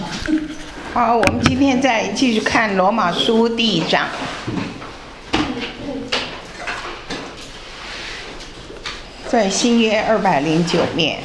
好，我们今天再继续看罗马书第1章。在新约209面。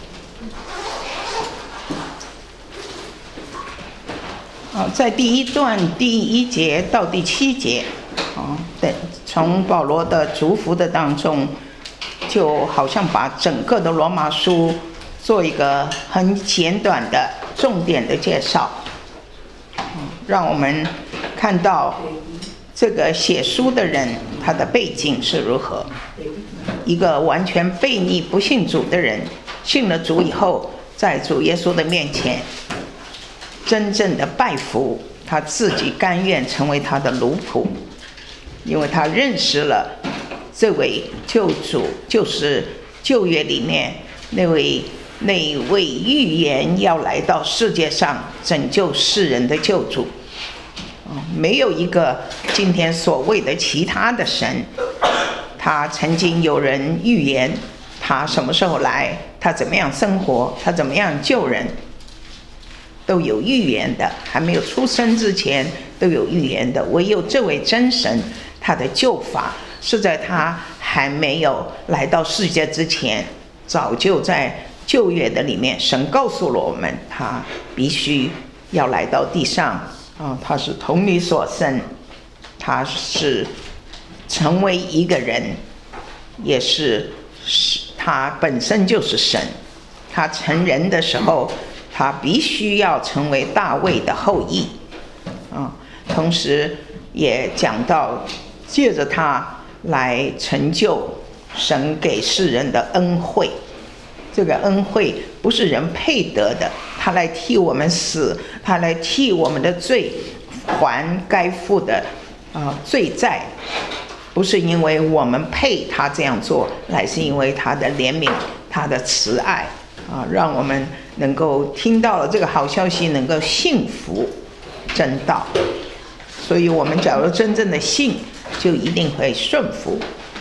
在第1段第1节到第7节，从保罗的祝福的当中，就好像把整个的罗马书做一个很简短的重点的介绍，让我们看到这个写书的人他的背景是如何。一个完全悖逆不信主的人，信了主以后，在主耶稣的面前真正的拜服，他自己甘愿成为他的奴仆，因为他认识了这位救主，就是旧约里面那位预言要来到世界上拯救世人的救主。没有一个今天所谓的其他的神，他曾经有人预言他什么时候来，他怎么样生活，他怎么样救人，都有预言的，还没有出生之前都有预言的。唯有这位真神，他的救法是在他还没有来到世界之前，早就在旧约的里面，神告诉了我们，他必须要来到地上。他是同你所生，他是成为一个人，也是他本身就是神。他成人的时候，他必须要成为大卫的后裔。同时也讲到借着他来成就神给世人的恩惠。这个恩惠不是人配得的，他来替我们死，他来替我们的罪还该负的罪债，不是因为我们配他这样做，乃是因为他的怜悯，他的慈爱让我们能够听到了这个好消息，能够信服真道。所以我们假如真正的信，就一定会顺服。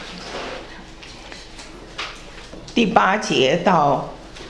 第8节到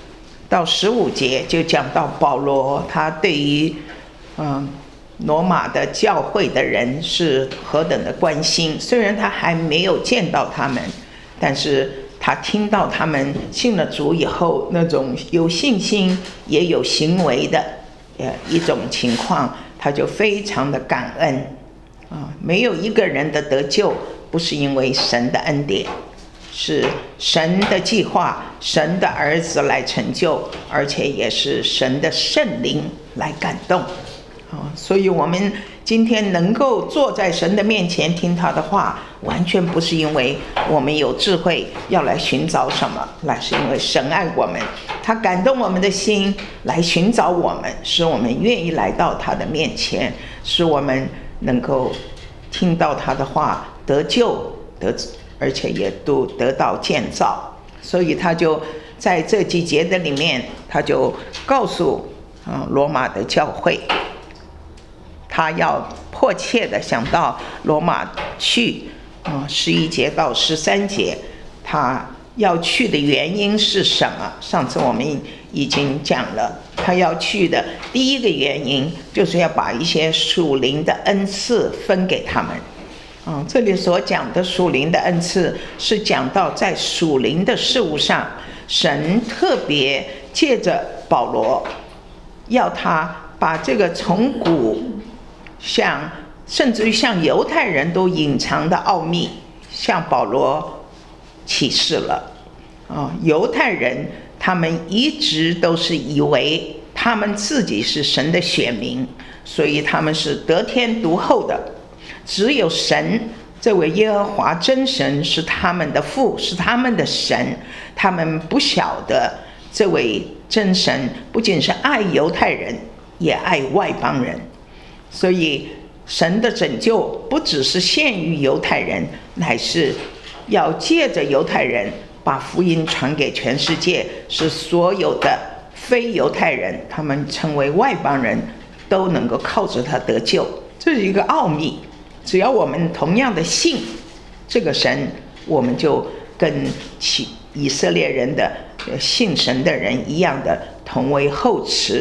15节就讲到保罗他对于罗马的教会的人是何等的关心。虽然他还没有见到他们，但是他听到他们信了主以后那种有信心也有行为的一种情况，他就非常的感恩。没有一个人的得救不是因为神的恩典，是神的计划，神的儿子来成就，而且也是神的圣灵来感动。所以我们今天能够坐在神的面前听他的话，完全不是因为我们有智慧要来寻找什么，乃是因为神爱我们，他感动我们的心来寻找我们，使我们愿意来到他的面前，使我们能够听到他的话，得救而且也都得到建造。所以他就在这几节的里面，他就告诉罗马的教会，他要迫切的想到罗马去。11节到13节他要去的原因是什么？上次我们已经讲了，他要去的第一个原因就是要把一些属灵的恩赐分给他们。这里所讲的属灵的恩赐是讲到在属灵的事物上，神特别借着保罗要他把这个从古甚至于像犹太人都隐藏的奥秘向保罗启示了。犹太人他们一直都是以为他们自己是神的选民，所以他们是得天独厚的，只有神这位耶和华真神是他们的父，是他们的神。他们不晓得这位真神不仅是爱犹太人，也爱外邦人。所以神的拯救不只是限于犹太人，乃是要借着犹太人把福音传给全世界，使所有的非犹太人，他们成为外邦人，都能够靠着他得救。这是一个奥秘。只要我们同样的信这个神，我们就跟以色列人的信神的人一样的同为后嗣，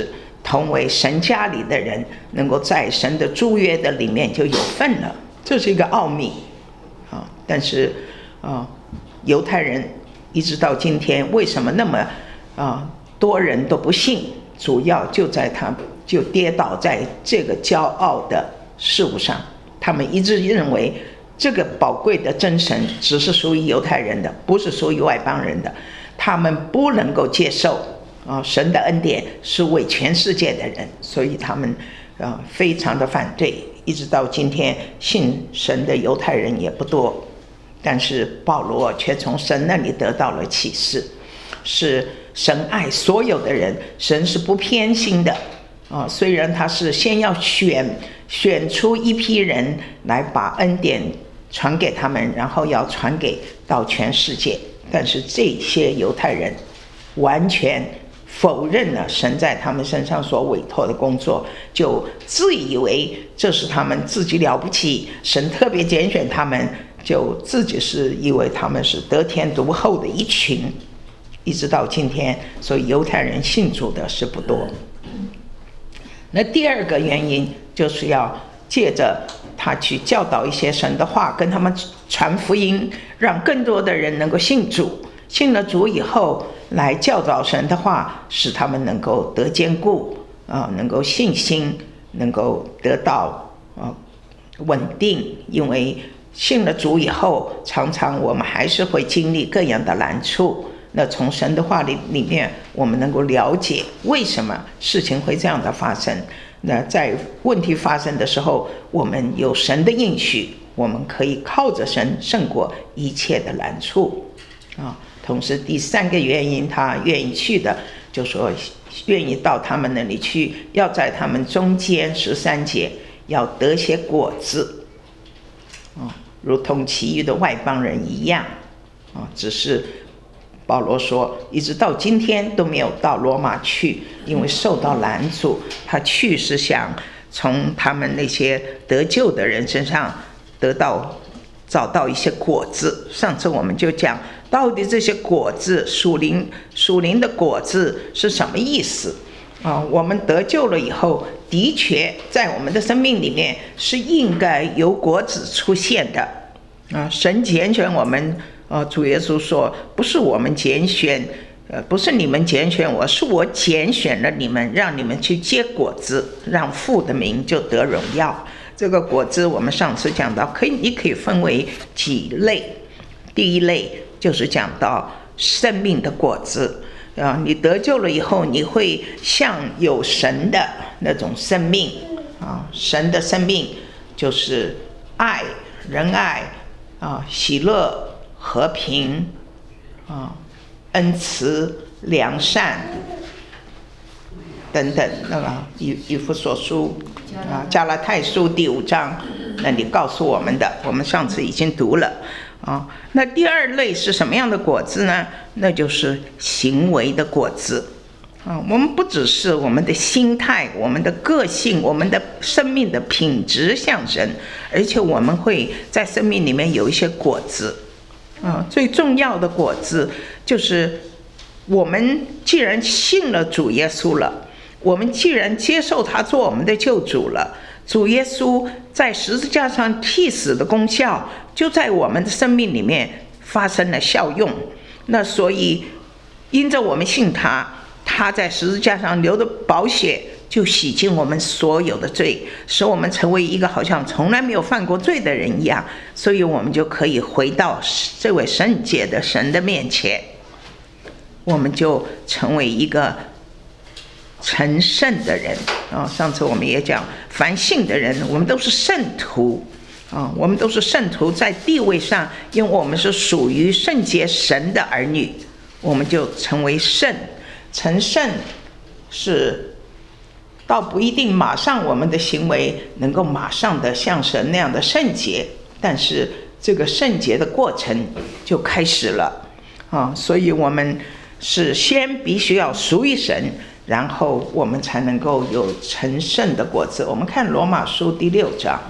同为神家里的人，能够在神的诸约的里面就有份了，这是一个奥秘啊。但是犹太人一直到今天，为什么那么多人都不信？主要就跌倒在这个骄傲的事物上。他们一直认为这个宝贵的真神只是属于犹太人的，不是属于外邦人的。他们不能够接受神的恩典是为全世界的人，所以他们非常的反对。一直到今天，信神的犹太人也不多。但是保罗却从神那里得到了启示，是神爱所有的人，神是不偏心的虽然他是先要选出一批人来把恩典传给他们，然后要传给到全世界，但是这些犹太人完全否认了神在他们身上所委托的工作，就自以为这是他们自己了不起，神特别拣选他们，就自己是以为他们是得天独厚的一群，一直到今天，所以犹太人信主的是不多。那第二个原因就是要借着他去教导一些神的话，跟他们传福音，让更多的人能够信主，信了主以后来教导神的话，使他们能够得坚固能够信心能够得到稳定。因为信了主以后，常常我们还是会经历各样的难处，那从神的话里面，我们能够了解为什么事情会这样的发生。那在问题发生的时候，我们有神的应许，我们可以靠着神胜过一切的难处同时第三个原因，他愿意去的，就说愿意到他们那里去，要在他们中间13节要得些果子如同其余的外邦人一样只是保罗说一直到今天都没有到罗马去，因为受到拦阻。他去是想从他们那些得救的人身上找到一些果子。上次我们就讲到底这些果子属灵的果子是什么意思我们得救了以后，的确在我们的生命里面是应该有果子出现的神拣选我们主耶稣说不是我们拣选不是你们拣选我，是我拣选了你们，让你们去结果子，让父的名就得荣耀。这个果子我们上次讲到你可以分为几类。第一类就是讲到生命的果子你得救了以后，你会像有神的那种生命神的生命就是爱、仁爱喜乐、和平恩慈、良善等等。那个以弗所书加拉太书第5章那里告诉我们的，我们上次已经读了那第二类是什么样的果子呢？那就是行为的果子我们不只是我们的心态、我们的个性、我们的生命的品质像神，而且我们会在生命里面有一些果子最重要的果子就是我们既然信了主耶稣了，我们既然接受他做我们的救主了，主耶稣在十字架上替死的功效就在我们的生命里面发生了效用。那所以因着我们信他在十字架上流的宝血就洗净我们所有的罪，使我们成为一个好像从来没有犯过罪的人一样，所以我们就可以回到这位圣洁的神的面前，我们就成为一个成圣的人上次我们也讲，凡信的人我们都是圣徒我们都是圣徒，在地位上因为我们是属于圣洁神的儿女，我们就成为圣。成圣是倒不一定马上我们的行为能够马上的像神那样的圣洁，但是这个圣洁的过程就开始了所以我们是先必须要属于神，然后我们才能够有成圣的果子。我们看罗马书第6章。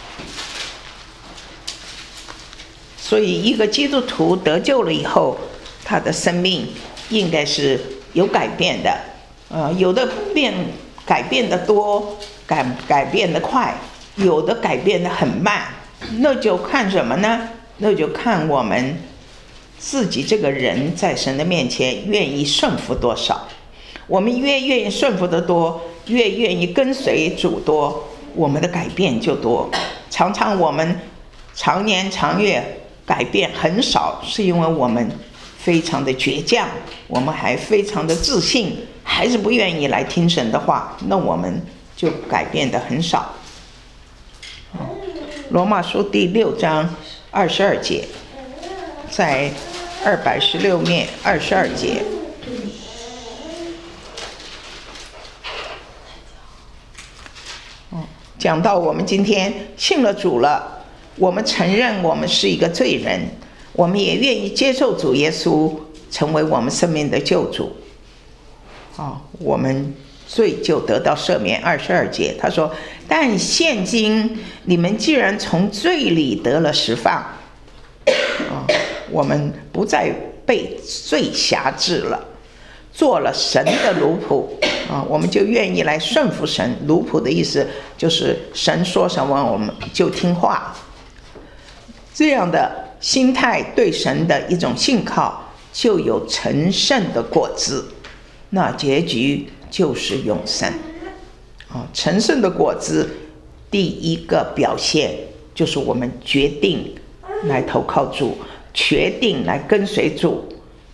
所以一个基督徒得救了以后，他的生命应该是有改变的有的改变的多，改变的快，有的改变的很慢。那就看什么呢？那就看我们自己这个人在神的面前愿意顺服多少。我们越愿意顺服的多，越愿意跟随主多，我们的改变就多。常常我们常年长月改变很少，是因为我们非常的倔强，我们还非常的自信，还是不愿意来听神的话，那我们就改变的很少。罗马书第6章22节，在216面22节，讲到我们今天信了主了，我们承认我们是一个罪人，我们也愿意接受主耶稣成为我们生命的救主，我们罪就得到赦免。22节他说，但现今你们既然从罪里得了释放，我们不再被罪辖制了，做了神的奴仆，我们就愿意来顺服神。奴仆的意思就是神说什么我们就听话，这样的心态对神的一种信靠，就有成圣的果子，那结局就是永生。成圣的果子第一个表现就是我们决定来投靠主，决定来跟随主。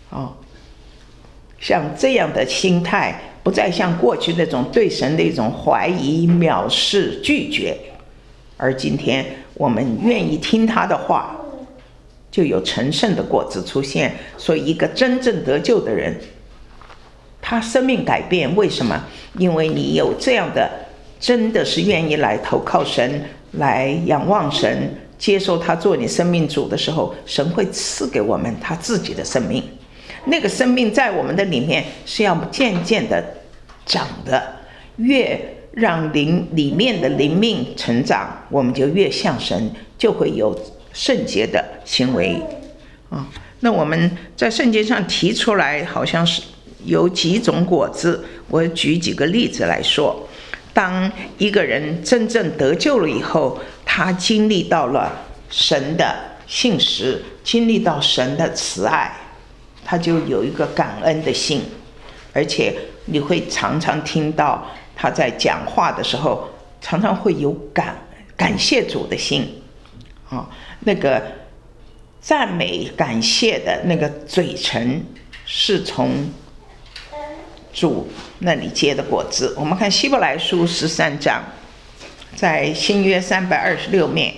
像这样的心态，不再像过去那种对神的一种怀疑、藐视、拒绝，而今天我们愿意听他的话，就有成圣的果子出现。所以一个真正得救的人，他生命改变，为什么？因为你有这样的，真的是愿意来投靠神，来仰望神，接受他做你生命主的时候，神会赐给我们他自己的生命。那个生命在我们的里面是要渐渐的长的，越让里面的灵命成长，我们就越像神，就会有圣洁的行为。那我们在圣经上提出来，好像是有几种果子，我举几个例子来说。当一个人真正得救了以后，他经历到了神的信实，经历到神的慈爱，他就有一个感恩的心，而且你会常常听到他在讲话的时候，常常会有感谢主的心，那个赞美感谢的那个嘴唇是从主那里结的果子。我们看希伯来书13章，在新约326面。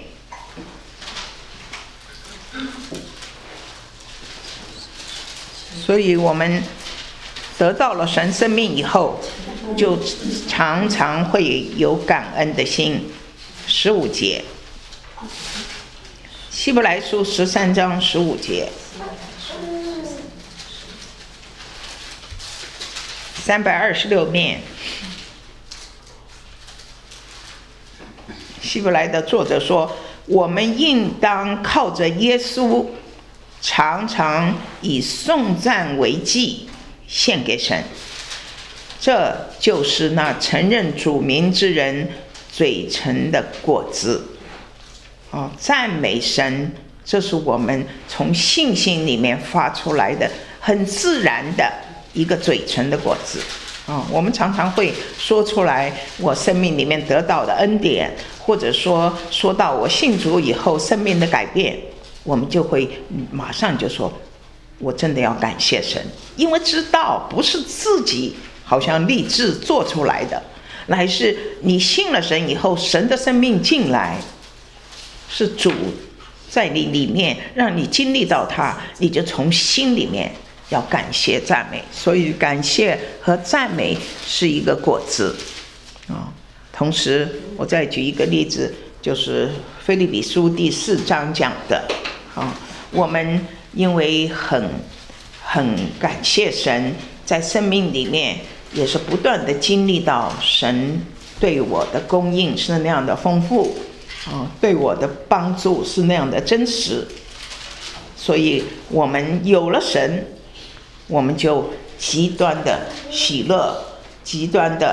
所以我们得到了神生命以后，就常常会有感恩的心。15节，希伯来书13章15节，326面，希伯来的作者说，我们应当靠着耶稣，常常以颂赞为祭献给神，这就是那承认主名之人嘴唇的果子。赞美神，这是我们从信心里面发出来的很自然的一个嘴唇的果子。我们常常会说出来我生命里面得到的恩典，或者说到我信主以后生命的改变，我们就会马上就说，我真的要感谢神，因为知道不是自己好像立志做出来的，乃是你信了神以后，神的生命进来，是主在你里面让你经历到他，你就从心里面要感谢赞美。所以感谢和赞美是一个果子。同时我再举一个例子，就是腓立比书第4章讲的，我们因为很感谢神，在生命里面也是不断的经历到神对我的供应是那样的丰富，对我的帮助是那样的真实，所以我们有了神，我们就极端的喜乐，极端的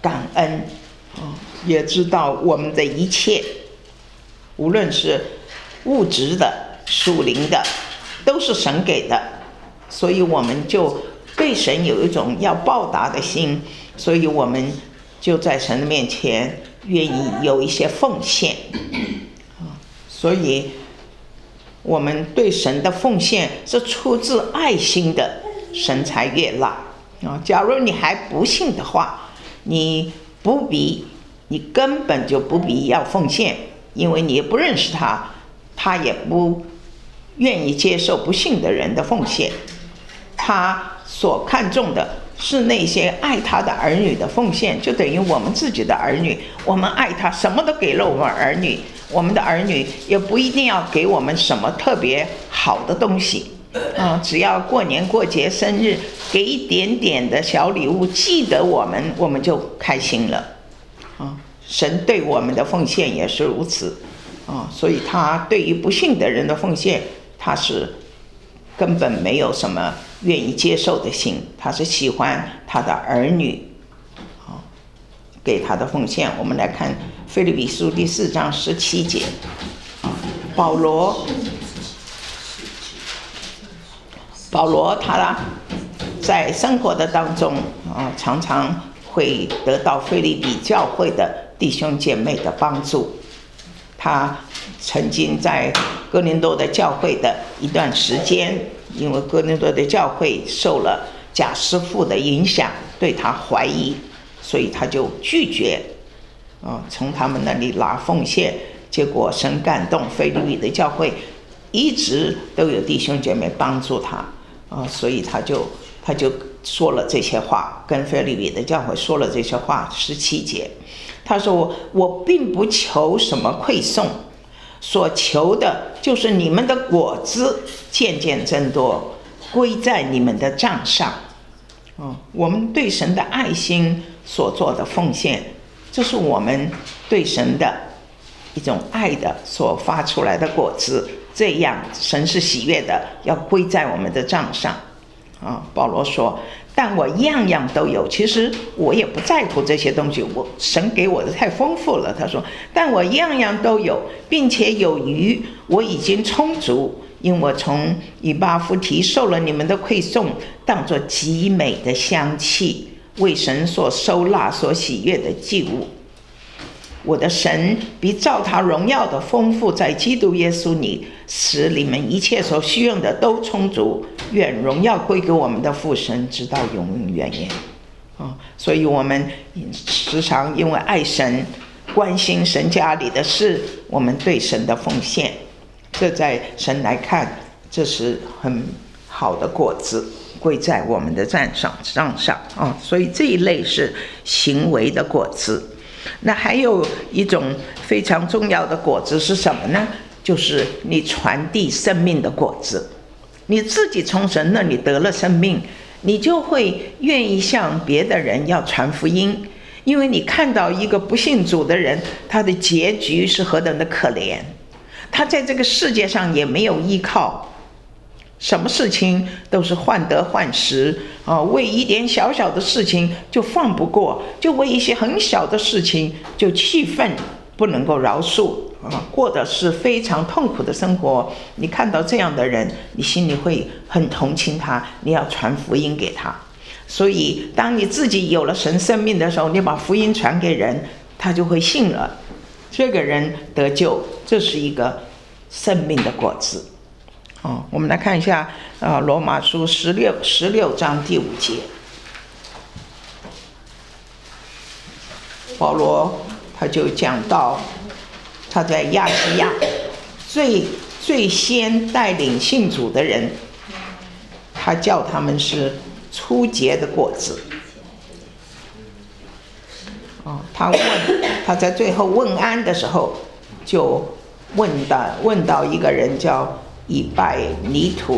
感恩，也知道我们的一切，无论是物质的、属灵的，都是神给的，所以我们就对神有一种要报答的心，所以我们就在神的面前愿意有一些奉献，所以我们对神的奉献是出自爱心的，神才悦纳。假如你还不信的话，你根本就不必要奉献，因为你也不认识他，他也不愿意接受不信的人的奉献。他所看重的是那些爱他的儿女的奉献，就等于我们自己的儿女，我们爱他，什么都给了我们儿女，我们的儿女也不一定要给我们什么特别好的东西，只要过年过节生日给一点点的小礼物，记得我们就开心了。神对我们的奉献也是如此，所以他对于不信的人的奉献，他是根本没有什么愿意接受的心，他是喜欢他的儿女给他的奉献。我们来看腓立比书第4章17节，保罗他在生活的当中常常会得到腓立比教会的弟兄姐妹的帮助。他曾经在哥林多的教会的一段时间，因为哥林多的教会受了假师傅的影响，对他怀疑，所以他就拒绝从他们那里拿奉献。结果神感动腓立比的教会，一直都有弟兄姐妹帮助他所以他就说了这些话，跟腓立比的教会说了这些话。17节他说，我并不求什么馈送，所求的就是你们的果子渐渐增多，归在你们的账上。我们对神的爱心所做的奉献，这是我们对神的一种爱的所发出来的果子，这样神是喜悦的，要归在我们的账上。保罗说，但我样样都有，其实我也不在乎这些东西，神给我的太丰富了。他说，但我样样都有，并且有余，我已经充足，因我从以巴弗提受了你们的馈送，当作极美的香气，为神所收纳所喜悦的祭物。我的神必照他荣耀的丰富，在基督耶稣里，使你们一切所需用的都充足。愿荣耀归给我们的父神，直到永永远远。所以我们时常因为爱神，关心神家里的事，我们对神的奉献，这在神来看，这是很好的果子，归在我们的账上所以这一类是行为的果子。那还有一种非常重要的果子是什么呢？就是你传递生命的果子。你自己从神那里得了生命，你就会愿意向别的人要传福音，因为你看到一个不信主的人，他的结局是何等的可怜，他在这个世界上也没有依靠，什么事情都是患得患失为一点小小的事情就放不过，就为一些很小的事情就气愤，不能够饶恕过的是非常痛苦的生活。你看到这样的人，你心里会很同情他，你要传福音给他。所以当你自己有了神生命的时候，你把福音传给人，他就会信了，这个人得救，这是一个生命的果子我们来看一下罗马书16章第5节，保罗他就讲到他在亚细亚最先带领信主的人，他叫他们是初结的果子他在最后问安的时候，就问到一个人叫以拜尼土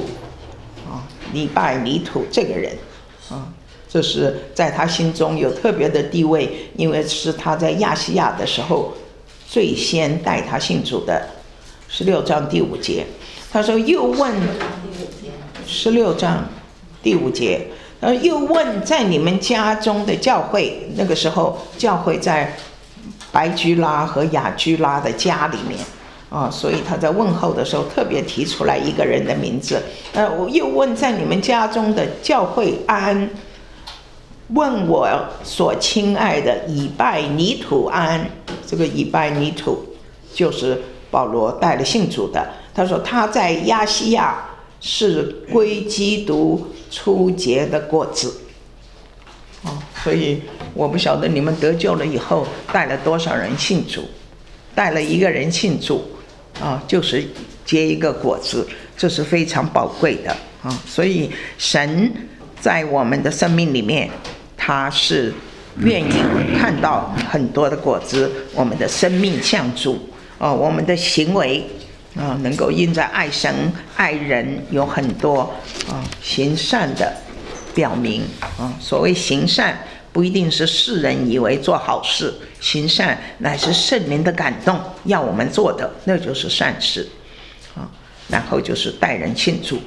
这个人这是在他心中有特别的地位，因为是他在亚细亚的时候最先带他信主的。16章第5节他说，又问16章第5节又问在你们家中的教会，那个时候教会在白居拉和雅居拉的家里面所以他在问候的时候特别提出来一个人的名字。我又问在你们家中的教会安，问我所亲爱的以拜尼土安。这个以拜尼土就是保罗带了信主的。他说他在亚细亚是归基督初结的果子。所以我不晓得你们得救了以后带了多少人信主，带了一个人信主就是结一个果子，这是非常宝贵的所以神在我们的生命里面，他是愿意看到很多的果子，我们的生命像主我们的行为能够因着爱神爱人有很多行善的表明所谓行善不一定是世人以为做好事，行善乃是圣灵的感动要我们做的，那就是善事然后就是带人信主。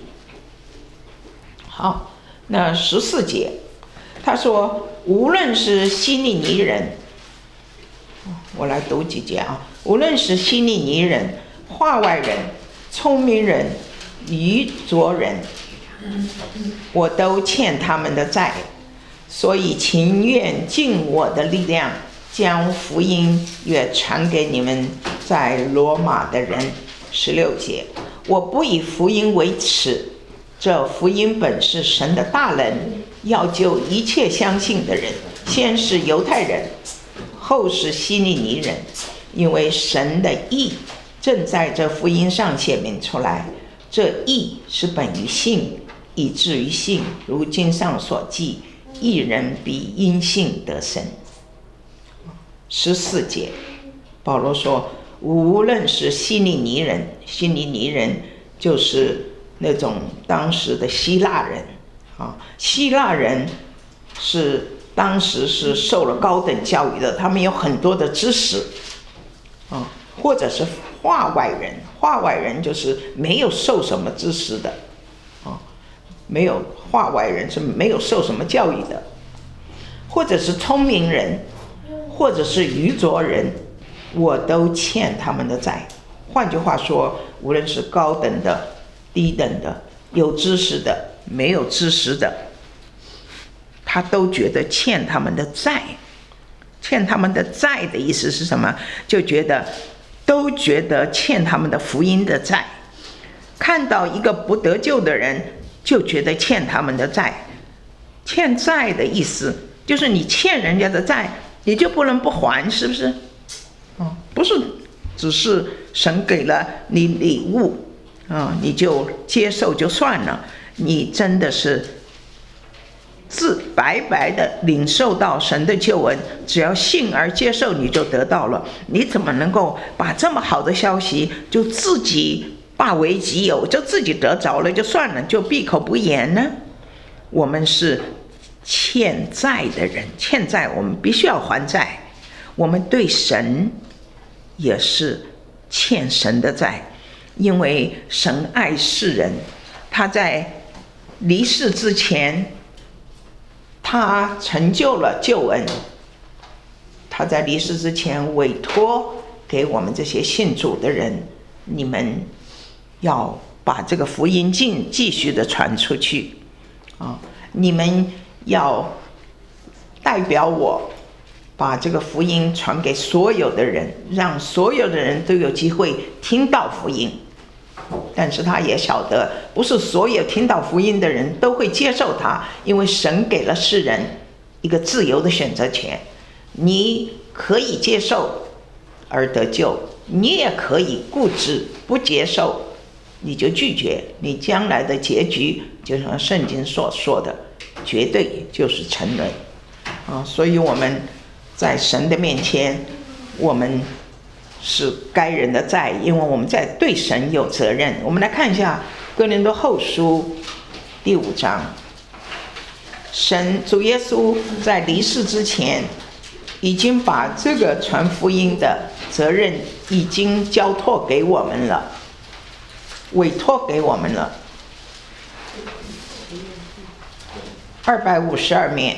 好，那14节他说无论是希利尼人，我来读几节无论是希利尼人、化外人、聪明人、愚拙人，我都欠他们的债，所以情愿尽我的力量，将福音也传给你们在罗马的人。16节我不以福音为耻，这福音本是神的大能，要救一切相信的人，先是犹太人，后是希利尼人，因为神的义正在这福音上显明出来，这义是本于信，以至于信，如经上所记，义人必因信得生。14节保罗说无论是希利尼人，希利尼人就是那种当时的希腊人希腊人是当时是受了高等教育的，他们有很多的知识或者是化外人，化外人就是没有受什么知识的没有，化外人是没有受什么教育的，或者是聪明人，或者是愚拙人，我都欠他们的债。换句话说，无论是高等的、低等的、有知识的、没有知识的，他都觉得欠他们的债。欠他们的债的意思是什么？都觉得欠他们的福音的债。看到一个不得救的人，就觉得欠他们的债。欠债的意思就是你欠人家的债，你就不能不还，是不是？不是只是神给了你礼物你就接受就算了，你真的是白白的领受到神的救恩，只要信而接受你就得到了。你怎么能够把这么好的消息就自己霸为己有，就自己得着了就算了，就闭口不言呢？我们是欠债的人，欠债我们必须要还债，我们对神也是欠神的债，因为神爱世人，他在离世之前他成就了救恩，他在离世之前委托给我们这些信主的人，你们要把这个福音继续的传出去你们要代表我把这个福音传给所有的人，让所有的人都有机会听到福音。但是他也晓得不是所有听到福音的人都会接受他，因为神给了世人一个自由的选择权，你可以接受而得救，你也可以固执不接受，你就拒绝，你将来的结局就像圣经所说的，绝对就是沉沦所以我们在神的面前，我们是该人的债，因为我们在对神有责任。我们来看一下哥林多后书第5章，主耶稣在离世之前已经把这个传福音的责任已经交托给我们了，委托给我们了。 252面，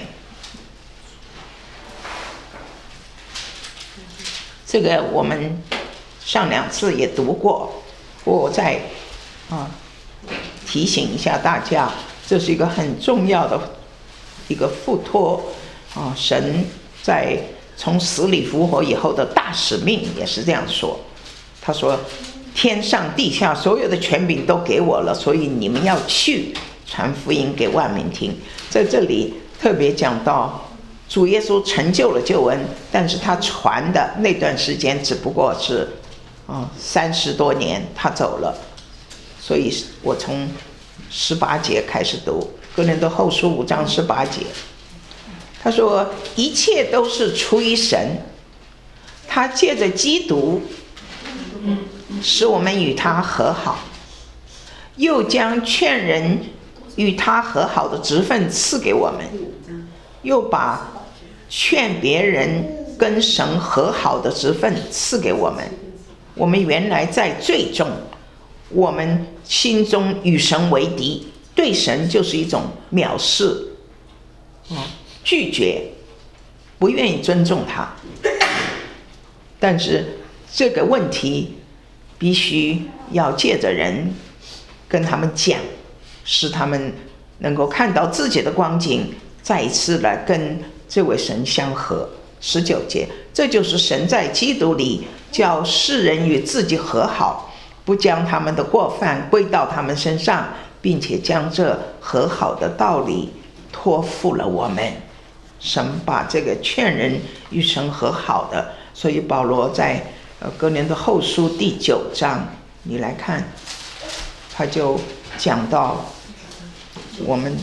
这个我们上2次也读过，我再提醒一下大家，这是一个很重要的一个付托神在从死里复活以后的大使命也是这样说。他说天上地下所有的权柄都给我了，所以你们要去传福音给万民听。在这里特别讲到主耶稣成就了救恩，但是他传的那段时间只不过是30多年，他走了。所以我从18节开始读哥林多后书5章18节，他说一切都是出于神，他借着基督使我们与他和好，又将劝人与他和好的职分赐给我们，又把劝别人跟神和好的职分赐给我们。我们原来在罪中，我们心中与神为敌，对神就是一种藐视，拒绝，不愿意尊重他。但是这个问题必须要借着人跟他们讲，使他们能够看到自己的光景，再一次来跟这位神相合。19节，这就是神在基督里叫世人与自己和好，不将他们的过犯归到他们身上，并且将这和好的道理托付了我们。神把这个劝人与神和好的，所以保罗在哥林多后书第9章，你来看，他就讲到我们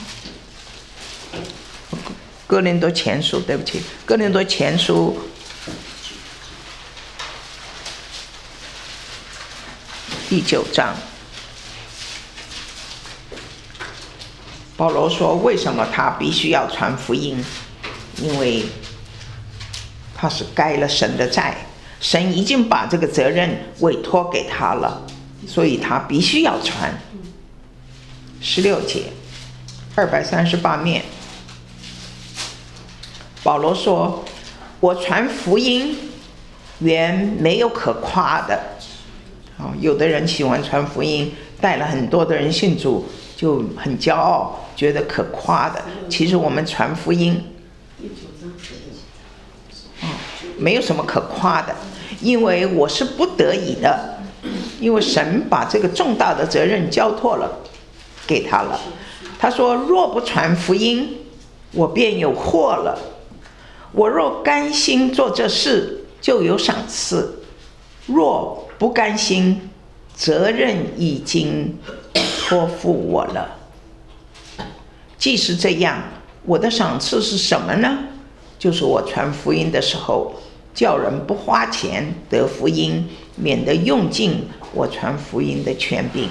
哥林多前书，对不起，哥林多前书第9章，保罗说为什么他必须要传福音，因为他是该了神的债，神已经把这个责任委托给他了，所以他必须要传。16节238面，保罗说我传福音原没有可夸的。有的人喜欢传福音，带了很多的人信主，就很骄傲，觉得可夸的。其实我们传福音没有什么可夸的，因为我是不得已的，因为神把这个重大的责任交托了给他了。他说若不传福音，我便有祸了。我若甘心做这事，就有赏赐；若不甘心，责任已经托付我了。既是这样，我的赏赐是什么呢？就是我传福音的时候，叫人不花钱得福音，免得用尽我传福音的权柄。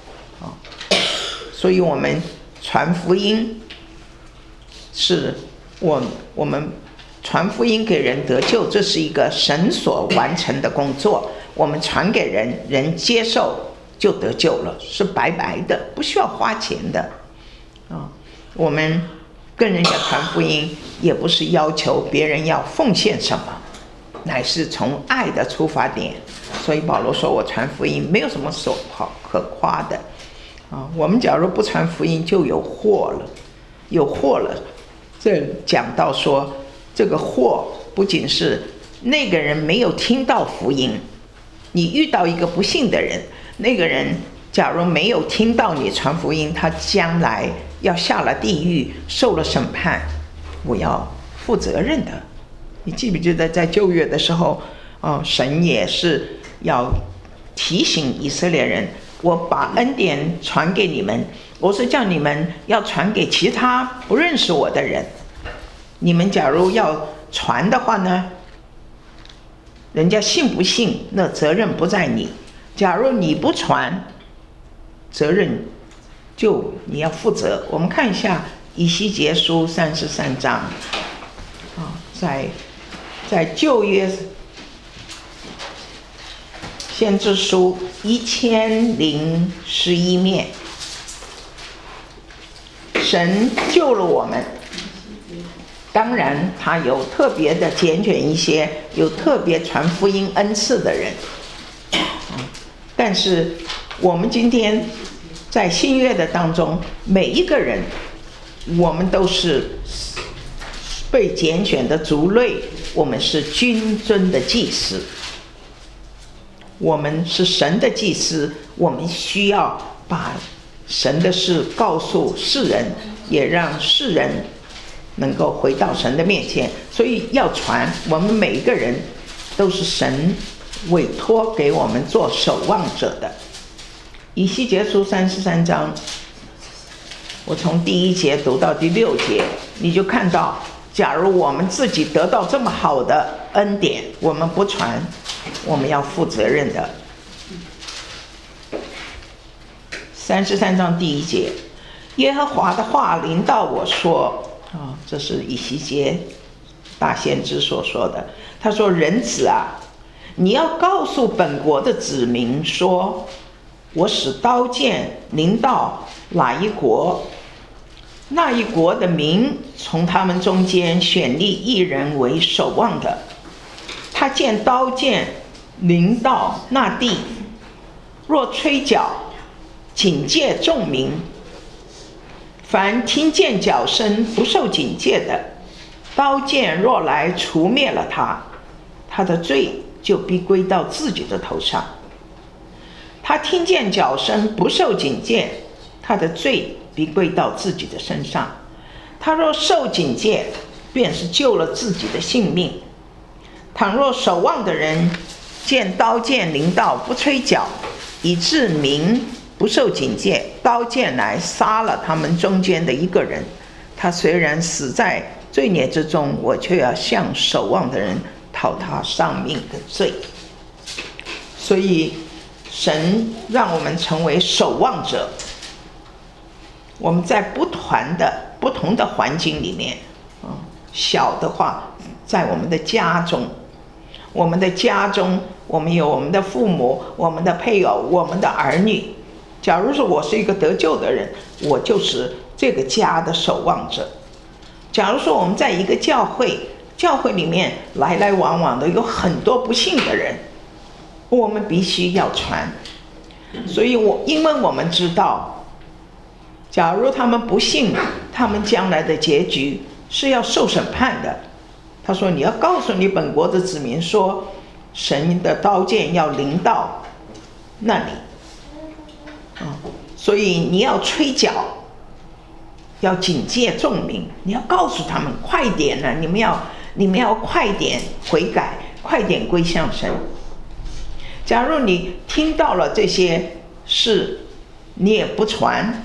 所以我们传福音是我们传福音给人得救，这是一个神所完成的工作。我们传给人，人接受就得救了，是白白的，不需要花钱的。我们跟人家传福音，也不是要求别人要奉献什么，乃是从爱的出发点。所以保罗说我传福音没有什么可夸的。我们假如不传福音，就有祸了，有祸了。这讲到说，这个祸不仅是那个人没有听到福音，你遇到一个不信的人，那个人假如没有听到你传福音，他将来要下了地狱，受了审判，我要负责任的。你记不记得在旧约的时候，神也是要提醒以色列人，我把恩典传给你们，我是叫你们要传给其他不认识我的人。你们假如要传的话呢，人家信不信那责任不在你，假如你不传，责任就你要负责。我们看一下以西结书33章，在旧约先知书1011面神救了我们，当然他有特别的拣选一些有特别传福音恩赐的人，但是我们今天在新约的当中，每一个人我们都是被拣选的族类，我们是君尊的祭司，我们是神的祭司，我们需要把神的事告诉世人，也让世人能够回到神的面前。所以要传，我们每一个人都是神委托给我们做守望者的。以西结书33章，我从第1节读到第6节，你就看到，假如我们自己得到这么好的恩典，我们不传，我们要负责任的。33章第1节，耶和华的话临到我说，这是以西结大先知所说的。他说：人子啊，你要告诉本国的子民说，我使刀剑临到哪一国，那一国的民从他们中间选立一人为守望的，他见刀剑临到那地，若吹角，警戒众民，凡听见角声不受警戒的，刀剑若来除灭了他，他的罪就必归到自己的头上。他听见角声不受警戒，他的罪必归到自己的身上。他若受警戒，便是救了自己的性命。倘若守望的人见刀剑临到不吹角，以致民不受警戒，刀剑来杀了他们中间的一个人，他虽然死在罪孽之中，我却要向守望的人讨他丧命的罪。所以神让我们成为守望者，我们在不同的环境里面，小的话在我们的家中，我们有我们的父母，我们的配偶，我们的儿女。假如说我是一个得救的人，我就是这个家的守望者。假如说我们在一个教会里面来来往往的有很多不信的人，我们必须要传。所以因为我们知道，假如他们不信，他们将来的结局是要受审判的。他说你要告诉你本国的子民说，神的刀剑要临到那里，所以你要吹角，要警戒众民，你要告诉他们快点了，你们要快点悔改，快点归向神。假如你听到了这些事，你也不传，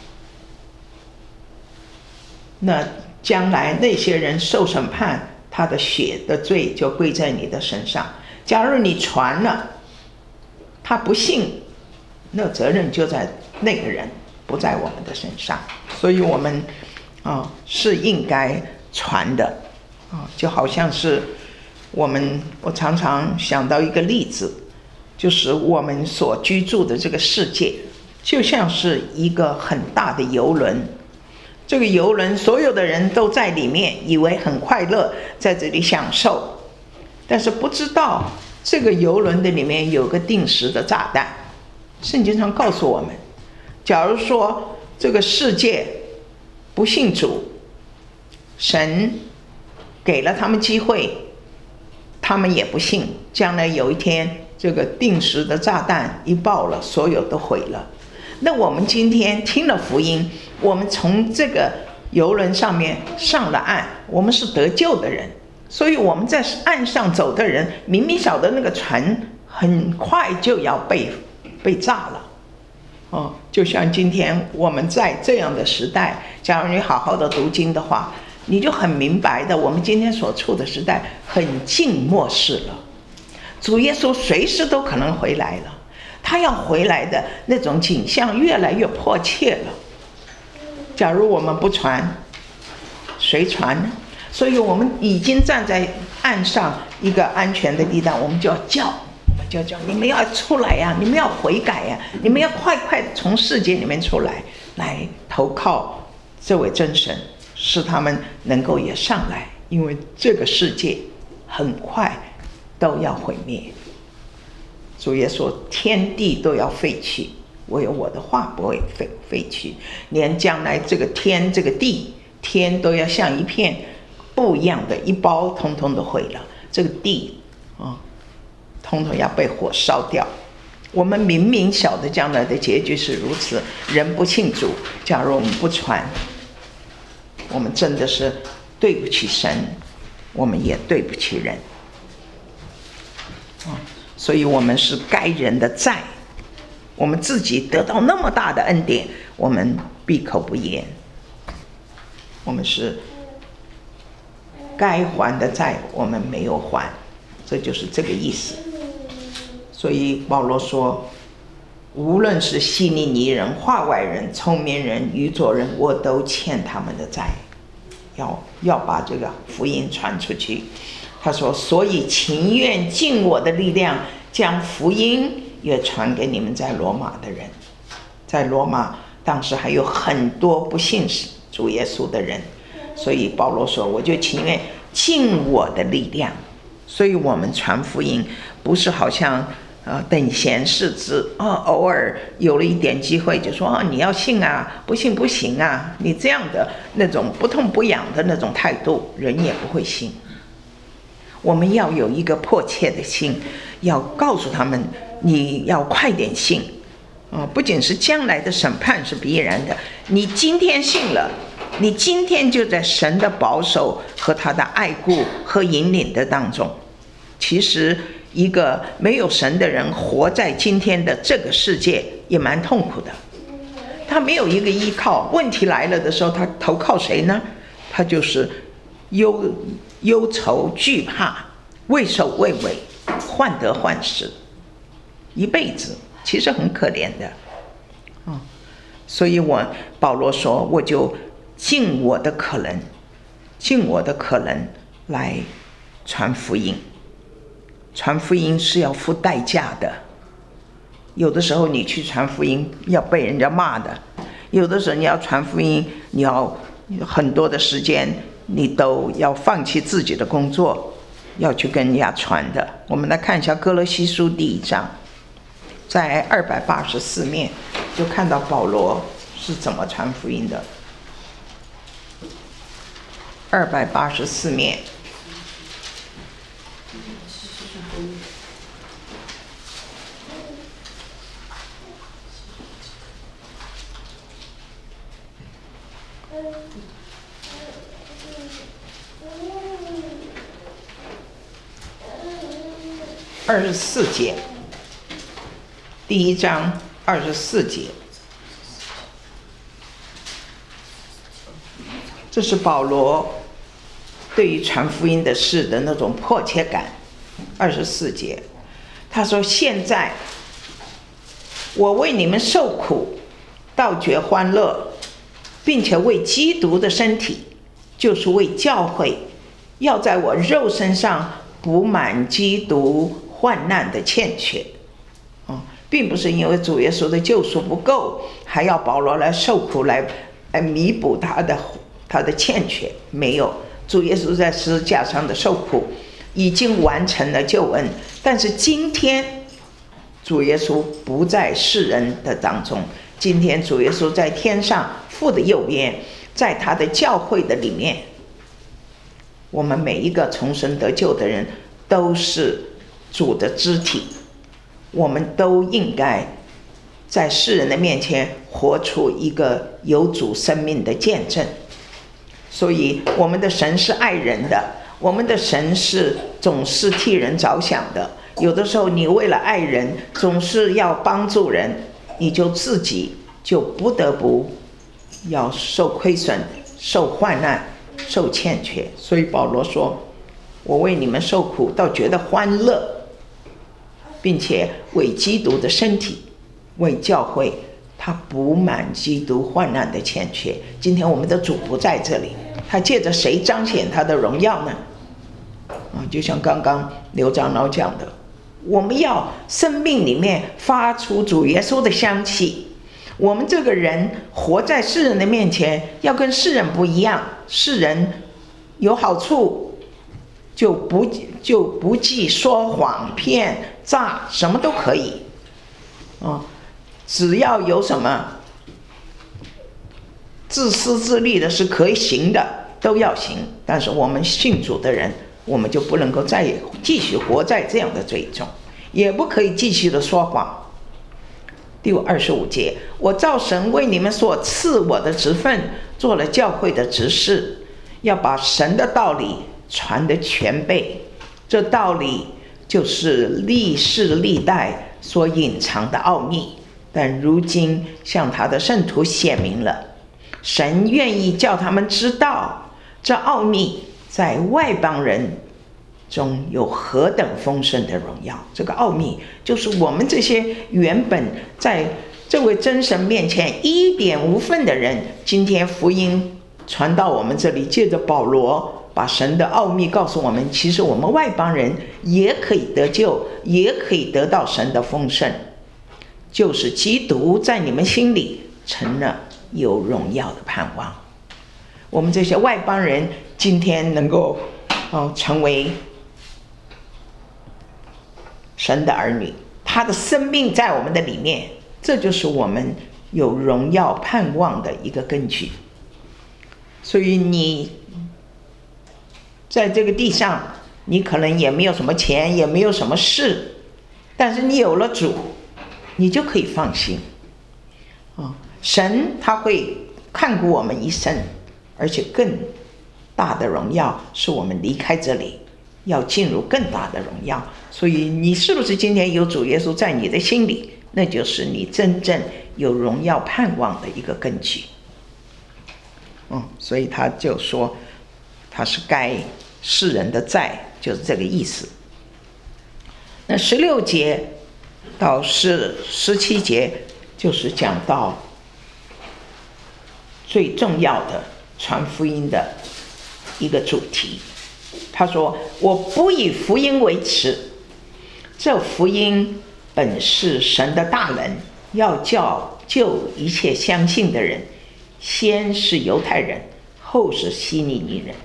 那将来那些人受审判，他的血的罪就归在你的身上。假如你传了，他不信，那责任就在那个人，不在我们的身上。所以我们是应该传的就好像是我常常想到一个例子，就是我们所居住的这个世界就像是一个很大的邮轮，这个邮轮所有的人都在里面，以为很快乐，在这里享受，但是不知道这个邮轮的里面有个定时的炸弹。圣经上告诉我们，假如说这个世界不信主，神给了他们机会，他们也不信，将来有一天这个定时的炸弹一爆了，所有都毁了。那我们今天听了福音，我们从这个邮轮上面上了岸，我们是得救的人，所以我们在岸上走的人，明明晓得那个船很快就要被炸了就像今天我们在这样的时代，假如你好好的读经的话，你就很明白的，我们今天所处的时代很近末世了，主耶稣随时都可能回来了，他要回来的那种景象越来越迫切了。假如我们不传，谁传呢？所以我们已经站在岸上一个安全的地带，我们就要叫你们要出来呀，你们要悔改呀，你们要快从世界里面出来，来投靠这位真神，使他们能够也上来，因为这个世界很快都要毁灭。主耶稣说天地都要废去，唯有我的话不会废去，连将来这个天这个地，天都要像一片不一样的一包，通通都毁了。这个地通通要被火烧掉。我们明明晓得将来的结局是如此，人不信主，假如我们不传，我们真的是对不起神，我们也对不起人。所以我们是该人的债，我们自己得到那么大的恩典，我们闭口不言。我们是该还的债，我们没有还，这就是这个意思。所以保罗说，无论是希利尼人、化外人、聪明人、愚拙人，我都欠他们的债，要把这个福音传出去。他说，所以情愿尽我的力量，将福音也传给你们在罗马的人。在罗马当时还有很多不信主耶稣的人，所以保罗说，我就情愿尽我的力量。所以我们传福音不是好像等闲视之，偶尔有了一点机会就说你要信啊，不信不行啊，你这样的那种不痛不痒的那种态度，人也不会信。我们要有一个迫切的心，要告诉他们你要快点信。不仅是将来的审判是必然的，你今天信了，你今天就在神的保守和他的爱顾和引领的当中。其实一个没有神的人活在今天的这个世界也蛮痛苦的，他没有一个依靠，问题来了的时候他投靠谁呢？他就是忧愁惧怕，畏首畏尾，患得患失，一辈子其实很可怜的。所以保罗说，我就尽我的可能来传福音。传福音是要付代价的，有的时候你去传福音要被人家骂的，有的时候你要传福音，你要很多的时间你都要放弃自己的工作，要去跟人家传的。我们来看一下哥罗西书第1章，在284面就看到保罗是怎么传福音的。284面24节，第1章24节，这是保罗对于传福音的事的那种迫切感。24节他说，现在我为你们受苦，倒觉欢乐，并且为基督的身体，就是为教会，要在我肉身上补满基督患难的欠缺。并不是因为主耶稣的救赎不够，还要保罗来受苦来弥补他的欠缺，没有。主耶稣在十字架上的受苦已经完成了救恩，但是今天主耶稣不在世人的当中，今天主耶稣在天上父的右边，在他的教会的里面。我们每一个重生得救的人都是主的肢体，我们都应该在世人的面前活出一个有主生命的见证。所以我们的神是爱人的，我们的神是总是替人着想的。有的时候你为了爱人，总是要帮助人，你就自己就不得不要受亏损、受患难、受欠缺。所以保罗说，我为你们受苦，倒觉得欢乐，并且为基督的身体，为教会，他补满基督患难的欠缺。今天我们的主不在这里，他借着谁彰显他的荣耀呢？就像刚刚刘长老讲的，我们要生命里面发出主耶稣的香气， 我们这个人活在世人的面前，要跟世人不一样。世人有好处，就不计说谎、骗、诈，什么都可以。只要有什么自私自利的是可以行的，都要行。但是我们信主的人，我们就不能够再继续活在这样的罪中，也不可以继续的说谎。第25节，我照神为你们所赐我的职分，做了教会的执事，要把神的道理传得全备。这道理就是历世历代所隐藏的奥秘，但如今向他的圣徒显明了。神愿意叫他们知道，这奥秘在外邦人中有何等丰盛的荣耀。这个奥秘就是我们这些原本在这位真神面前一点无分的人，今天福音传到我们这里，借着保罗把神的奥秘告诉我们，其实我们外邦人也可以得救，也可以得到神的丰盛，就是基督在你们心里成了有荣耀的盼望。我们这些外邦人今天能够成为神的儿女，他的生命在我们的里面，这就是我们有荣耀盼望的一个根据。所以你在这个地上，你可能也没有什么钱，也没有什么事，但是你有了主，你就可以放心。神他会看顾我们一生，而且更大的荣耀是我们离开这里要进入更大的荣耀。所以你是不是今天有主耶稣在你的心里，那就是你真正有荣耀盼望的一个根据。所以他就说他是该世人的债，就是这个意思。那16节到17节就是讲到最重要的传福音的一个主题。他说，我不以福音为耻，这福音本是神的大能，要救一切相信的人，先是犹太人，后是希利尼人。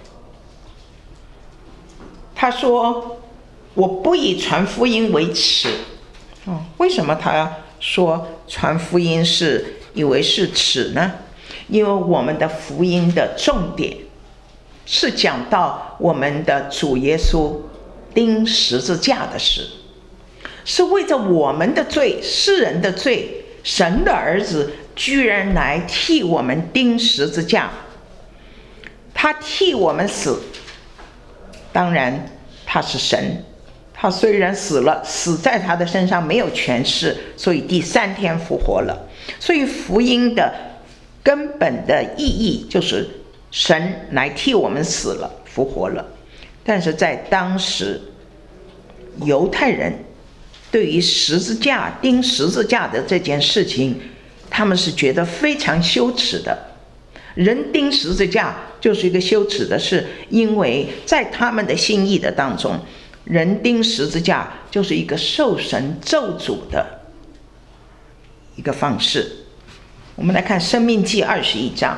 他说我不以传福音为耻。为什么他说传福音是以为是耻呢？因为我们的福音的重点是讲到我们的主耶稣钉十字架的事，是为着我们的罪，世人的罪，神的儿子居然来替我们钉十字架，他替我们死。当然他是神，他虽然死了，死在他的身上没有权势，所以第3天复活了。所以福音的根本的意义就是神来替我们死了，复活了。但是在当时犹太人对于钉十字架的这件事情，他们是觉得非常羞耻的。人钉十字架就是一个羞耻的事，因为在他们的心意的当中，人钉十字架就是一个受神咒诅的一个方式。我们来看申命记21章。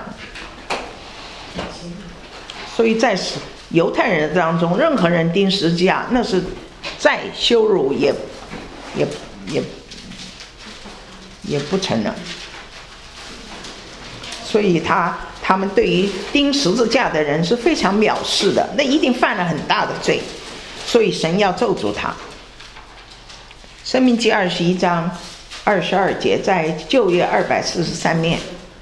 所以在犹太人当中，任何人钉十字架，那是再羞辱也不成了。所以他们对于钉十字架的人是非常藐视的，那一定犯了很大的罪，所以神要咒诅他。申命记21章22节，在旧约243面，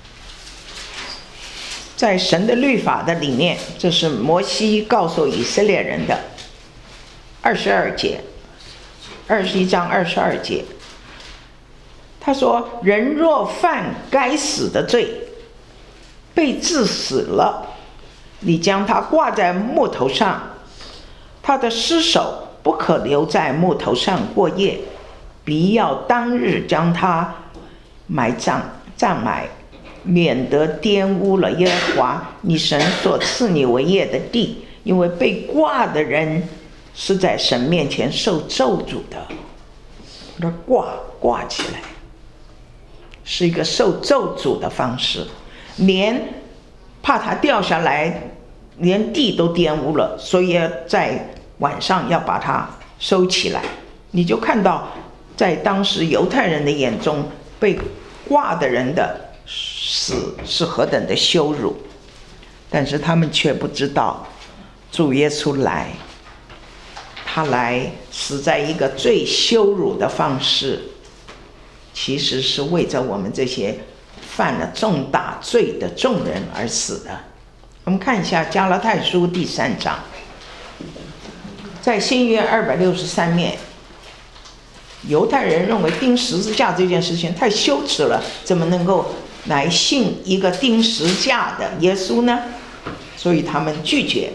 在神的律法的里面，这是摩西告诉以色列人的。22节，21章22节，他说，人若犯该死的罪，被治死了，你将他挂在木头上，他的尸首不可留在木头上过夜，必要当日将他葬埋，免得玷污了耶和华你神所赐你为业的地，因为被挂的人是在神面前受咒诅的。挂起来， 是一个受咒诅的方式，连怕它掉下来，连地都玷污了，所以在晚上要把它收起来。你就看到在当时犹太人的眼中，被挂的人的死是何等的羞辱，但是他们却不知道主耶稣来，他来死在一个最羞辱的方式，其实是为着我们这些犯了重大罪的众人而死的。我们看一下加拉太书第3章，在新约263面，犹太人认为钉十字架这件事情太羞耻了，怎么能够来信一个钉十字架的耶稣呢？所以他们拒绝，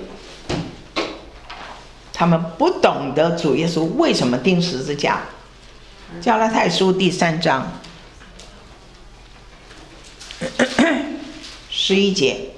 他们不懂得主耶稣为什么钉十字架。加拉太书第3章11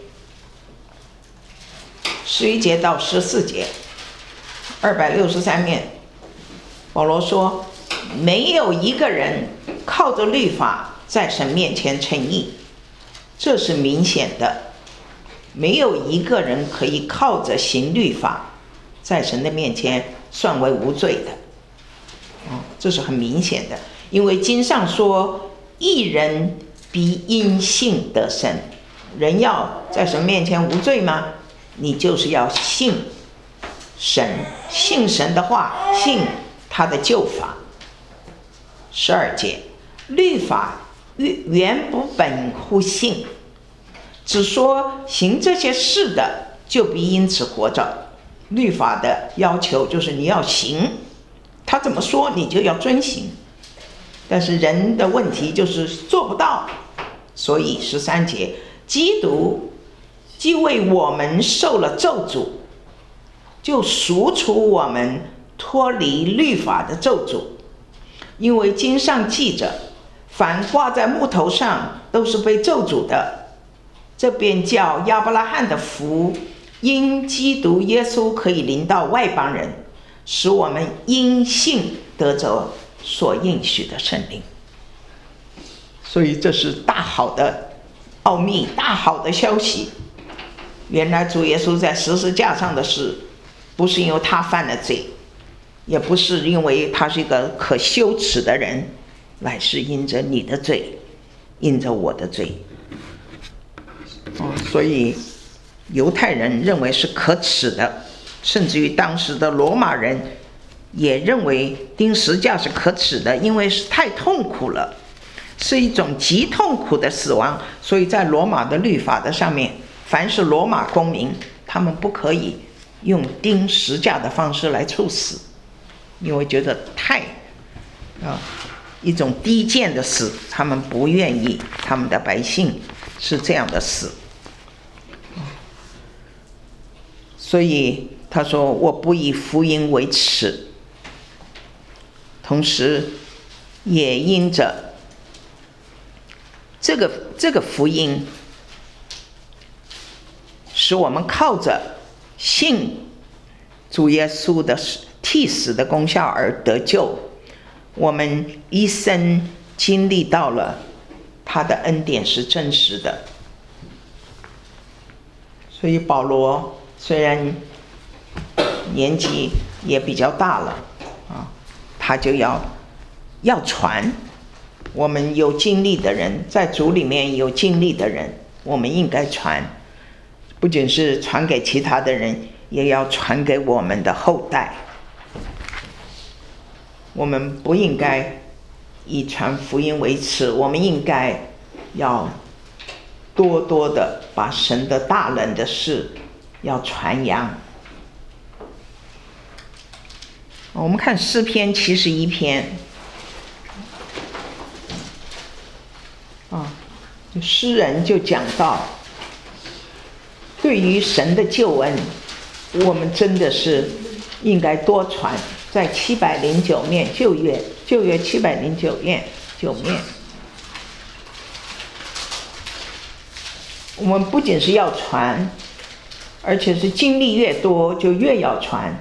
节到14节，263面，保罗说，没有一个人靠着律法在神面前称义，这是明显的，没有一个人可以靠着行律法在神的面前算为无罪的。这是很明显的，因为经上说，义人必因信得生。人要在神面前无罪吗？你就是要信神，信神的话，信他的救法。12节，律法原不本乎信，只说行这些事的就必因此活着。律法的要求就是你要行，他怎么说你就要遵行，但是人的问题就是做不到。所以13节，基督既为我们受了咒诅，就赎出我们脱离律法的咒诅。因为经上记着，凡挂在木头上都是被咒诅的。这便叫亚伯拉罕的福因基督耶稣可以临到外邦人，使我们因信得着所应许的圣灵。所以这是大好的奥秘，大好的消息。原来主耶稣在十字架上的事，不是因为他犯了罪，也不是因为他是一个可羞耻的人，乃是因着你的罪，因着我的罪。所以犹太人认为是可耻的，甚至于当时的罗马人也认为钉十字架是可耻的，因为是太痛苦了，是一种极痛苦的死亡。所以在罗马的律法的上面，凡是罗马公民，他们不可以用钉十字架的方式来处死，因为觉得太一种低贱的死，他们不愿意他们的百姓是这样的死。所以他说，我不以福音为耻，同时也因着这个福音，使我们靠着信主耶稣的替死的功效而得救，我们一生经历到了他的恩典是真实的。所以保罗虽然年纪也比较大了他就要传。我们有经历的人，在主里面有经历的人，我们应该传，不仅是传给其他的人，也要传给我们的后代。我们不应该以传福音为耻，我们应该要多多的把神的大能的事要传扬。我们看诗篇71篇诗人就讲到，对于神的救恩，我们真的是应该多传。在709面，旧约709面9面，我们不仅是要传，而且是经历越多就越要传，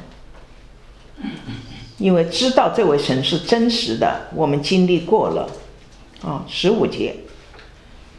因为知道这位神是真实的，我们经历过了。15节，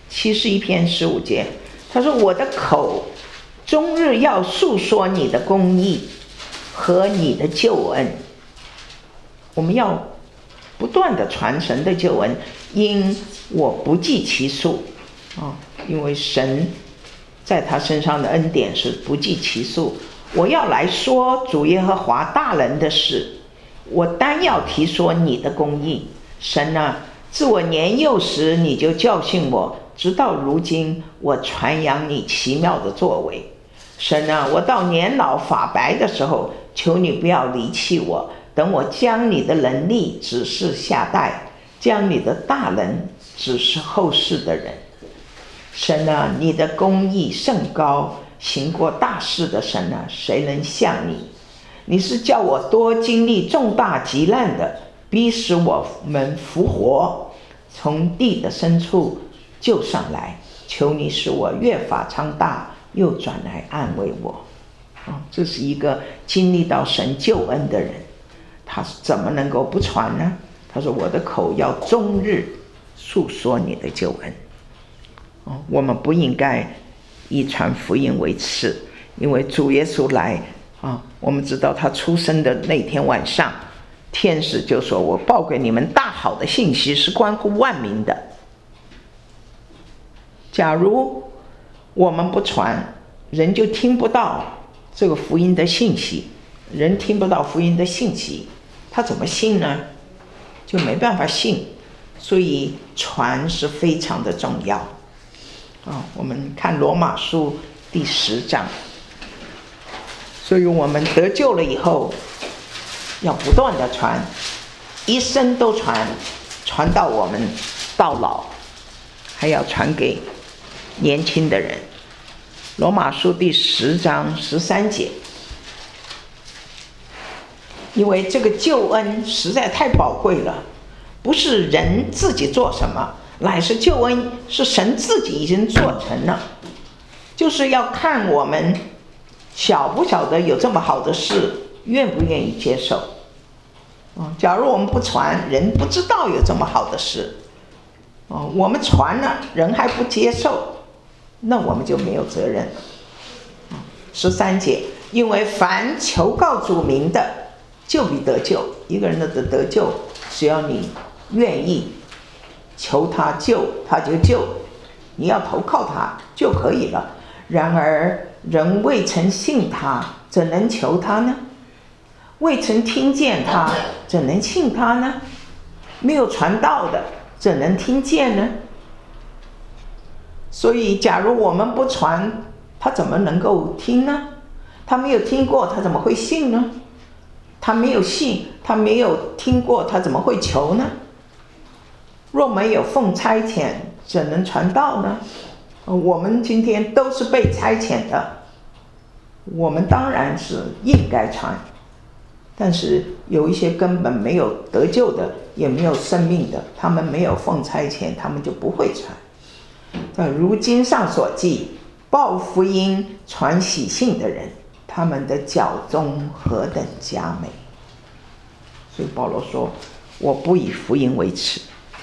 71篇15节，他说我的口终日要述说你的公义和你的救恩。我们要不断的传神的救恩，因我不计其数因为神在他身上的恩典是不计其数。我要来说主耶和华大能的事，我单要提说你的公义。神啊，自我年幼时你就教训我，直到如今我传扬你奇妙的作为。神啊，我到年老发白的时候，求你不要离弃我，等我将你的能力指示下代，将你的大能指示后世的人。神啊，你的公义甚高，行过大事的神啊，谁能像你？你是叫我多经历重大急难的，逼使我们复活，从地的深处救上来。求你使我越发长大，又转来安慰我。这是一个经历到神救恩的人，他怎么能够不传呢？他说我的口要终日述说你的救恩。我们不应该以传福音为耻，因为主耶稣来我们知道他出生的那天晚上，天使就说我报给你们大好的信息，是关乎万民的。假如我们不传，人就听不到这个福音的信息，人听不到福音的信息，他怎么信呢？就没办法信。所以传是非常的重要我们看罗马书第10章。所以我们得救了以后，要不断的传，一生都传，传到我们到老，还要传给年轻的人。罗马书第10章13节，因为这个救恩实在太宝贵了，不是人自己做什么，乃是救恩是神自己已经做成了，就是要看我们晓不晓得有这么好的事，愿不愿意接受假如我们不传，人不知道有这么好的事我们传了，人还不接受，那我们就没有责任。13节，因为凡求告主名的，就必得救。一个人的得救，只要你愿意求他救，他就救，你要投靠他就可以了。然而人未曾信他，怎能求他呢？未曾听见他，怎能信他呢？没有传道的，怎能听见呢？所以假如我们不传，他怎么能够听呢？他没有听过，他怎么会信呢？他没有信，他没有听过，他怎么会求呢？若没有奉差遣，怎能传道呢？我们今天都是被差遣的，我们当然是应该传，但是有一些根本没有得救的，也没有生命的，他们没有奉差遣，他们就不会传。如经上所记，报福音传喜信的人，他们的脚中何等佳美。所以保罗说我不以福音为耻。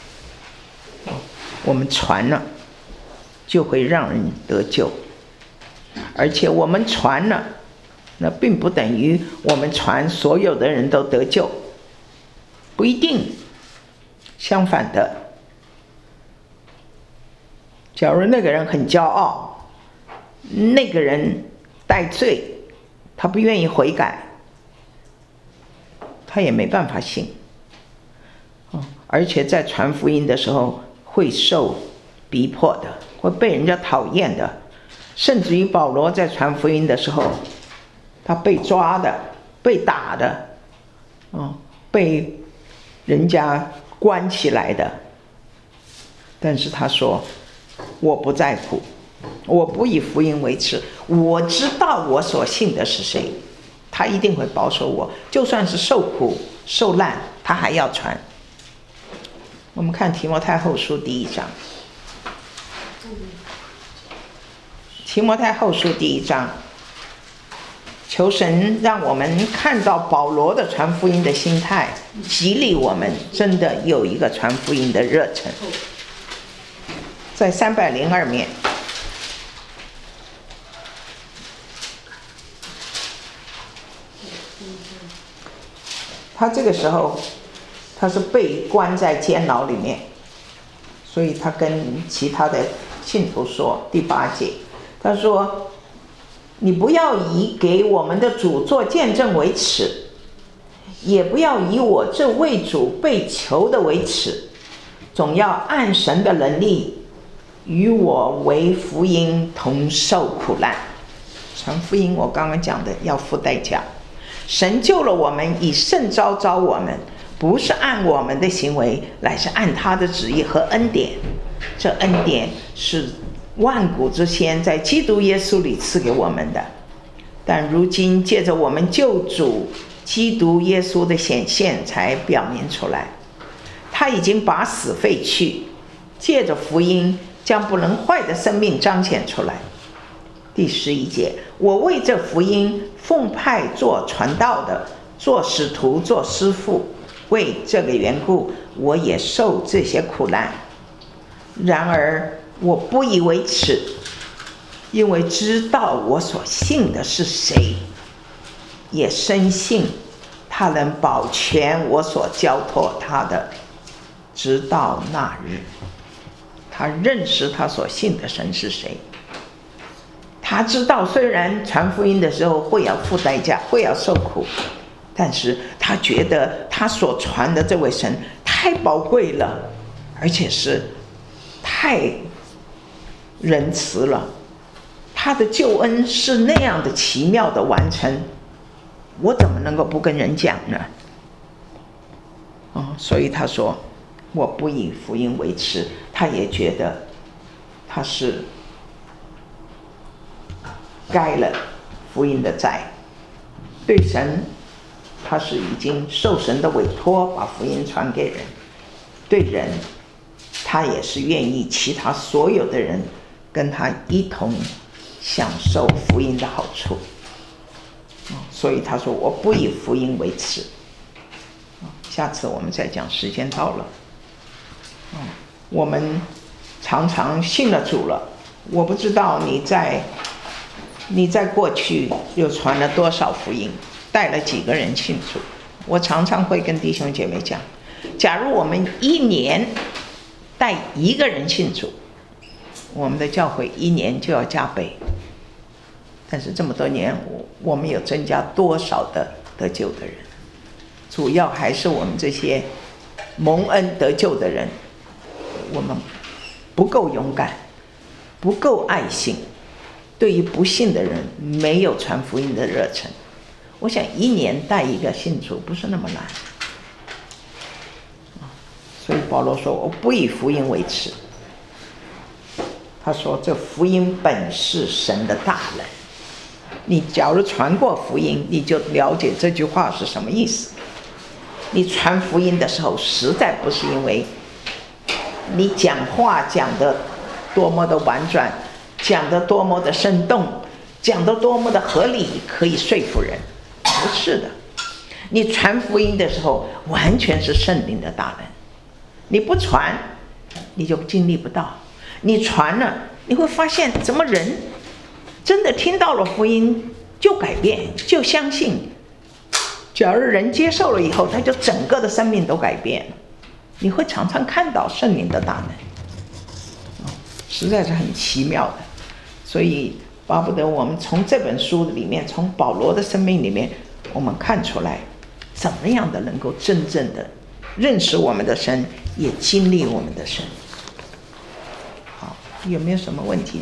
我们传了就会让人得救，而且我们传了，那并不等于我们传所有的人都得救，不一定。相反的，假如那个人很骄傲，那个人带罪，他不愿意悔改，他也没办法信而且在传福音的时候会受逼迫的，会被人家讨厌的，甚至于保罗在传福音的时候，他被抓的，被打的被人家关起来的，但是他说我不在乎，我不以福音为耻，我知道我所信的是谁，他一定会保守我，就算是受苦受难，他还要传。我们看提摩太后书第1章，提摩太后书第1章，求神让我们看到保罗的传福音的心态，激励我们真的有一个传福音的热忱。 在302面。他这个时候他是被关在监牢里面，所以他跟其他的信徒说，第8节，他说：你不要以给我们的主做见证为耻，也不要以我这为主被囚的为耻，总要按神的能力与我为福音同受苦难。传福音我刚刚讲的要付代价，神救了我们，以圣召召我们，不是按我们的行为，乃是按他的旨意和恩典。这恩典是万古之先在基督耶稣里赐给我们的，但如今借着我们救主基督耶稣的显现才表明出来。他已经把死废去，借着福音将不能坏的生命彰显出来。第11节，我为这福音奉派做传道的，做使徒，做师傅，为这个缘故，我也受这些苦难。然而我不以为耻，因为知道我所信的是谁，也深信他能保全我所交托他的，直到那日。他认识他所信的神是谁，他知道虽然传福音的时候会要付代价，会要受苦，但是他觉得他所传的这位神太宝贵了，而且是太仁慈了，他的救恩是那样的奇妙的完成，我怎么能够不跟人讲呢？所以他说我不以福音为耻。他也觉得他是该了福音的债，对神他是已经受神的委托把福音传给人，对人他也是愿意其他所有的人跟他一同享受福音的好处。所以他说我不以福音为耻。下次我们再讲，时间到了。我们常常信了主了，我不知道你在过去又传了多少福音，带了几个人信主。我常常会跟弟兄姐妹讲，假如我们1年带1个人信主，我们的教会1年就要加倍。但是这么多年我们有增加多少的得救的人？主要还是我们这些蒙恩得救的人，我们不够勇敢，不够爱心，对于不信的人没有传福音的热忱。我想1年带1个信主不是那么难。所以保罗说我不以福音为耻。他说这福音本是神的大能。你假如传过福音，你就了解这句话是什么意思。你传福音的时候，实在不是因为你讲话讲得多么的婉转，讲得多么的生动，讲得多么的合理，可以说服人。不是的，你传福音的时候完全是圣灵的大能。你不传你就经历不到，你传了你会发现怎么人真的听到了福音就改变，就相信。假如人接受了以后，他就整个的生命都改变了。你会常常看到圣灵的大能，实在是很奇妙的。所以巴不得我们从这本书里面，从保罗的生命里面，我们看出来怎么样的能够真正的认识我们的神，也经历我们的神。好，有没有什么问题？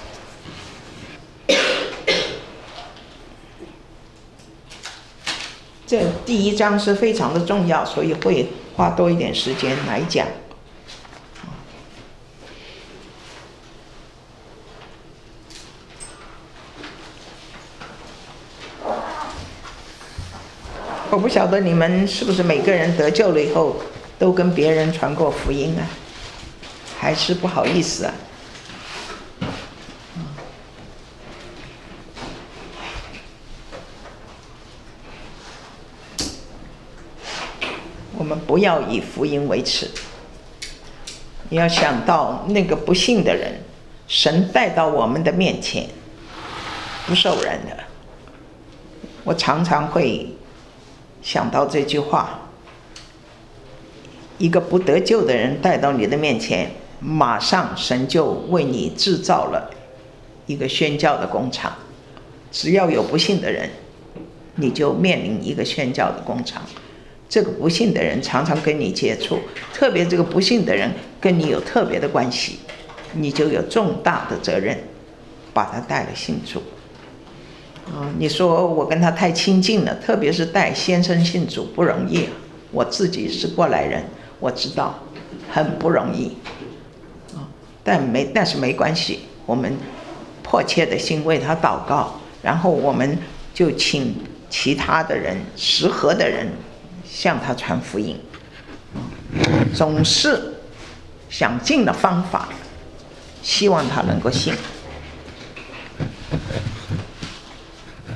这第1章是非常的重要，所以会花多一点时间来讲。我不晓得你们是不是每个人得救了以后都跟别人传过福音啊，还是不好意思啊？我们不要以福音为耻。 你要想到那个不信的人，神带到我们的面前，不受人的。我常常会想到这句话：一个不得救的人带到你的面前，马上神就为你制造了一个宣教的工厂。只要有不信的人，你就面临一个宣教的工厂。这个不信的人常常跟你接触，特别这个不信的人跟你有特别的关系，你就有重大的责任把他带了信主。你说我跟他太亲近了，特别是带先生信主不容易啊。我自己是过来人，我知道很不容易但是没关系，我们迫切的心为他祷告，然后我们就请其他的人适合的人向他传福音，总是想尽了方法，希望他能够信。